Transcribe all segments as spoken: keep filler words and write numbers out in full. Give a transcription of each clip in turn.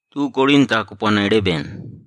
tu Korinta kupona eleven.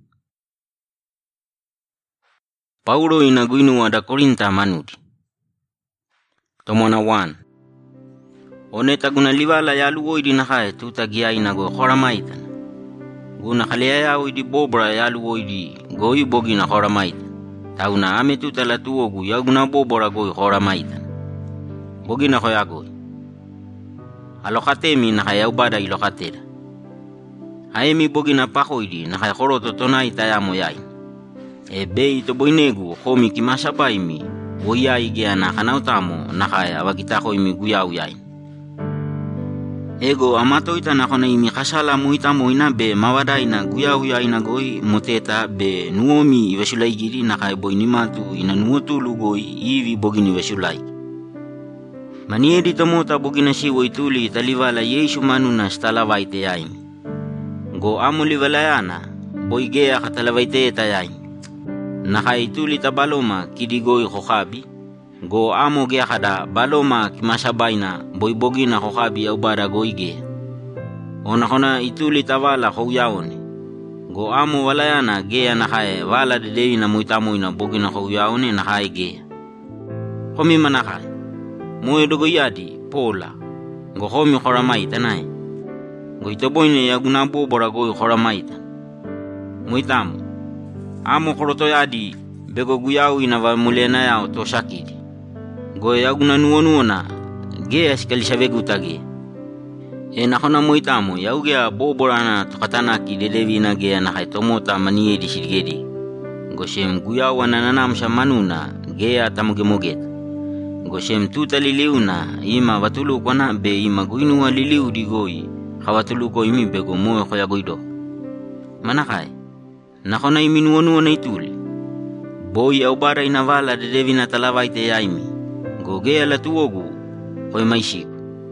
Paulo inaguinua da Korinta manudi. Tomona one. Oneta guna livala ya luoidi na hae tutagia inago horamaita. Guna kalea ya oidi bobra ya luoidi goi bogi na horamaita. Tauna ame tutala tuogu ya guna bobra goi horamaita. Bogi na hoya goi. Alokatemi na haya ubada ilokatera. Haemi bogi na pahoidi na haya horoto tonai tayamo yai. E bei to boinegu homi kimasabaimi woya igea na hanautamo na haya wakitako imi guyau yai. Ego amato ita na kona imi kasala muita moina be mawadai na guyau yai na goi moteta be nuomi iwesulai giri na haya boinimatu ina nuotulu goi iwi bogi ni wesulai. Maniedi tomota bogi na siwo ituli talivala Yesu manu na stalavaite yaimi. Go amo livalayana boigea katalavaite tayaimi. Nakai tuli ta baloma kidigoi hokabi go amo gea kada baloma kimasabaina boibogi na hokabi au bara goige ona kona ituli tavala hoyaone go amo walayana gea nakai wala de na muitamo ina bogi na hoyaone nakai gea homi manakai moe dogo yadi pola go homi horamaita nai go itoboine ya guna bobora go horamaita muitamo amo koroto yadi bego guyau ina va mulena yao to shakidi go yaguna nuonuona ge askalisha begu tage e na hona moitamo yauge boborana tokatana ki delevi na ge na haitomota manie di shirgedi go shem guyau anana mshamanuna ge atamuge moget go shem tutaliliuna ima watulu kona be ima guinu aliliu digoi hawatulu ko imi bego mo khoya goido manakai na kona iminuonu na ituli boy au bara inavala de devina talavaite yaimi go gea la tuogu hoi maishiku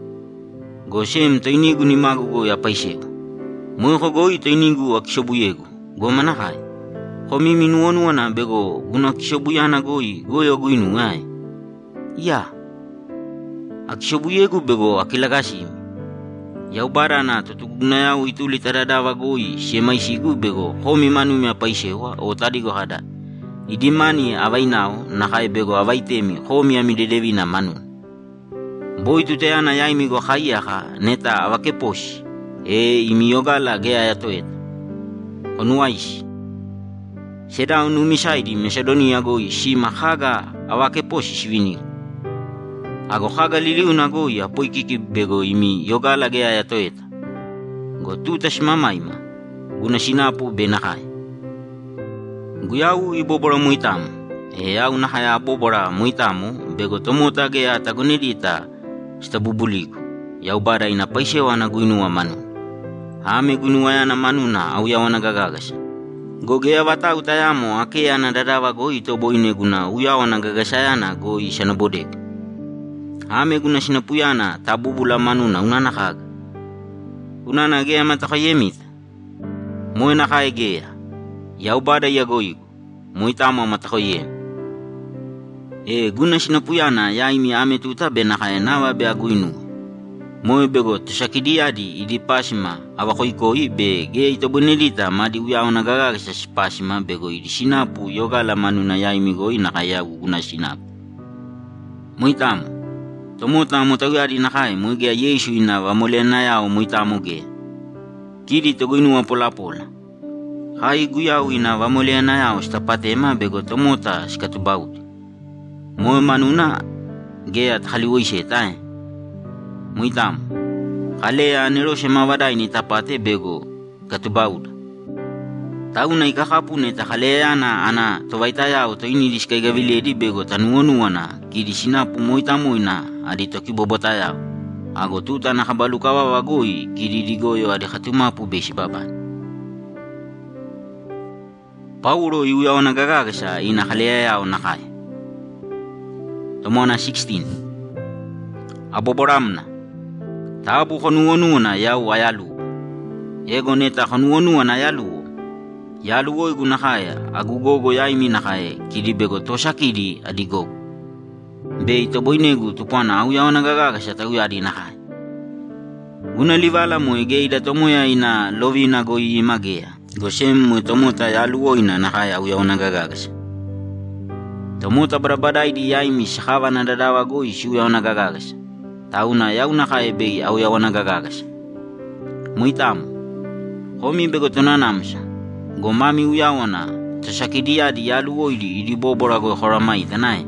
go shem toinigu ni magu go ya paisheku mo ho go toinigu akishobuyegu go manakai ho miminuonu na bego guna kishobuyana goi go yo guinu ai ya akishobuyegu bego akilagashi yau bara na tutuguna yau ituli taradava goi shemai shigu bego homi manu mea paishewa o tadigo hada idimani avainao na kai bego avaitemi homi amidedevi na manu boi tuteana yaimi go haiaha neta avakeposhi e imiyogala gea yatoeta onuaishi sheda unumisaidi Macedonia goi shima haga avakeposhi shivini ago haga liliu na goi apoi kiki bego imi yogala gea ya toeta go tuta shimamaima guna sinapu benahai guyau ibobora muitamu e au nahaya bobora muitamu bego tomota gea tagunidita stabubuliku yau bara ina paishewa na guinua manu ame guinua yana manuna au yawana gagagasha go gea wata utayamo akea na dadawa goi toboine guna uyawana gagashayana goi shanabodek ame guna sinapuyana tabubula manuna unana haga unana gea matakayemita moe nakae gea yau bada ya goigu moitama matakayem e guna sinapuyana yaimi ame tuta benakae nawa be aguinu moe bego tushakidiadi idi pasima awakoikoi be gea itobunelita madi uyaona gagagasa spasima bego idi sinapu yogala manuna yaimi goi nakayagu guna sinapu moitama tomota motagari na kai muige Yesu ina wa molena yao muitamuge kidi toguinu pola pola hai guyau ina wa molena yao stapatema bego tomota skatubaut mo manuna ge at haliwoi shetai muitam kale anero shema wadai ni tapate bego katubaut tauna ikahapune ta kale ana ana tovaita yao to ini diskai gaviledi bego tanuonu wana kidi sinapu moitamu ina adi toki bobota yao ago tuta na habalukawa wagoi kidi digoyo adi khatumapu beshi baba Paulo iuya ona gagagasa ina khalea yao nakai tomona sixteen aboboramna tabu khonuonu na yao ayalu ego neta khonuonu na yalu yalu goi guna haya agugogo yaimi nakai kidi bego toshakidi adigo be ito boinegu tupana au yaona gaga sa tagu yadi na hai Guna livala mo geida tomoya ina lovina goi imagea. Go sem mo tomota yaluo ina nakaya uya onagagagas. Tomota barabadai di yaimi shakawa na dadawa goi si uya onagagagas. Tauna yau nakaya bei au ya onagagagas. Muitamu. Homi bego tonanamsa. Go mami uya ona. Tashakidia di yaluo idi idi bobora go horamai tanai.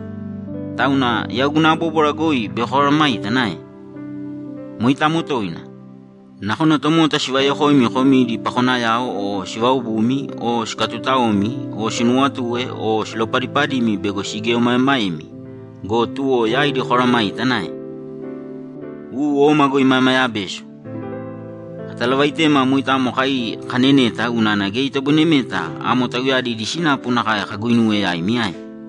Tauna yau guna bobora goi be horamai tanai. Muitamu toina. Nakona tomota shiwaya hoimi homi di pakona yao o shiwau bumi o shikatutaomi o shinuatue o shiloparipadi mi bego shigeo maemaimi. Go tuo yai di horamai tanai. U o mago imamaya besho. Hatalawaite ma muitamu kai kaneneta unana geita bunemeta amo tawiyadi di sina punakaya kaguinue yai miai.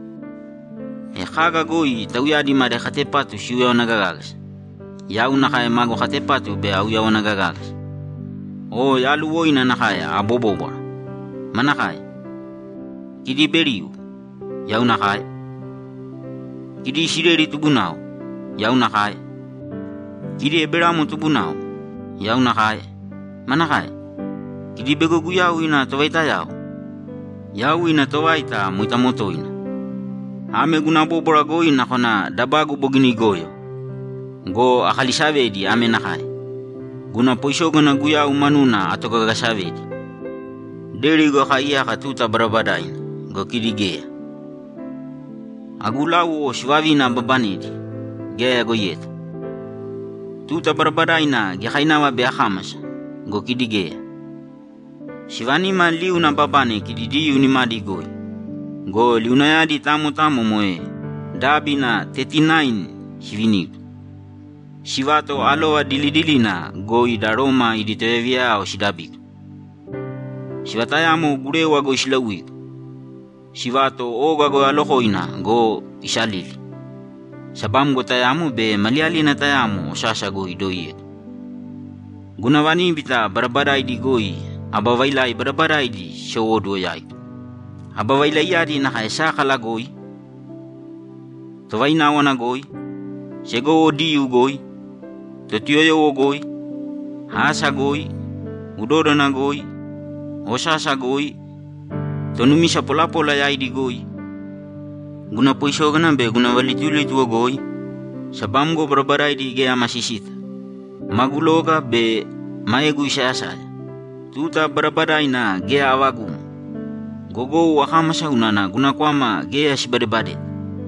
E kaga goi tawiyadi mare katepatu shiwaya onagagagas. Yau nakaya mago katepatu be au yau nagagagas. O yalu woina nakaya abobobora. Manakaya. Kidi beriu. Yau nakaya. Kidi shireri tubunao. Yau nakaya. Kidi eberamu tubunao. Yau nakaya. Manakaya. Kidi bego guyau ina towaita yau. Yau ina towaita muitamoto ina. Ame guna bobora goi nakona dabagu bogini goyo. Go akalisavedi ame nakai. Guna poisho guna guya umanuna atau gagasavedi. Deri go kaya katuta barabadain. Go kirigea. Agulau o shwavina babanedi. Gaya go yet. Tuta barabadaina gekainawa beahamas. Go kirigea. Shivani ma liu na babane kiridi unimadi goi. Go liunayadi tamu tamu moe. Dabina thirty-nine shivinidu. Shivato aloa dilidilina goi daroma iditevia o shidabik. Shivatayamo gurewa go shilawik. Shivato oga go alohoina go ishalili. Sabam go tayamu be maliali na tayamu shasha go idoyet. Gunawani bita barabadai di goi abawailai barabadai di shawodo yai. Abawailai yadi na kaisa kala goi. Towaina wana goi. Shego odiu goi. Totioyo goi, hasa goi, udorana goi, osasa goi, tonumisha pola pola yai di goi. Guna poisho gana be guna valituli tuo goi, sabam go barbarai di gea masisita. Maguloga be maegu isasa. Tuta barbarai na gea awagum. Gogo wakamasa unana guna kwama gea shibadebade.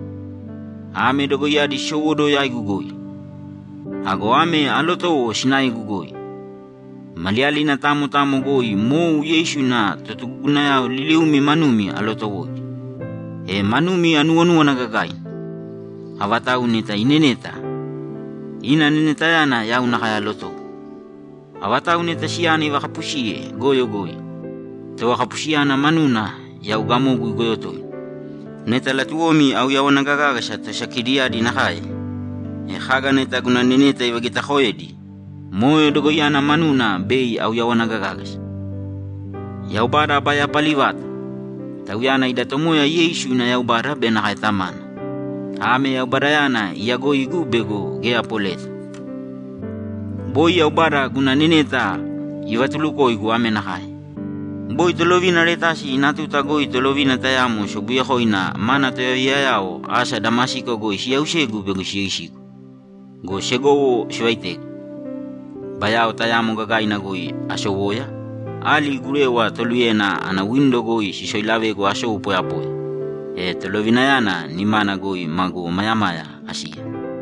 Ame dogo yadi showodo yai gugoi. Ago ame aloto o shinai gugoi. Maliali na tamu tamu goi mo yeshu na tutuguna ya liliumi manumi aloto goi. E manumi anu anu nagagai. Awatau neta ineneta. Ina neneta yana ya unakaya loto. Awatau neta siani wakapushie goyo goi. Te wakapushia na manuna ya ugamo gui goyo toi. Neta latuomi au ya wanagagagasha to shakiria di nakai. E haga neta guna neneta iwa kita hoedi. Moyo dogo yana manuna bei au ya wanagagagas. Ya ubara baya palivata. Tau yana idatomoya yeshu na ya ubara bena kai tamana. Ame ya ubara yana ya goi gu bego gea poleta. Boi ya ubara guna neneta iwa tuluko igu ame nakai. Boi tolovina retasi inatuta goi tolovina tayamu shobuya hoina mana toya yao asa damasiko goi siya usegu bego siya isiku. Go shego shwaite. Bayao tayamu gagaina goi asho woya. Ali gurewa toluyena ana window goi shishoilave go asho upoya poya. E tolovina yana ni mana goi mago mayamaya asia.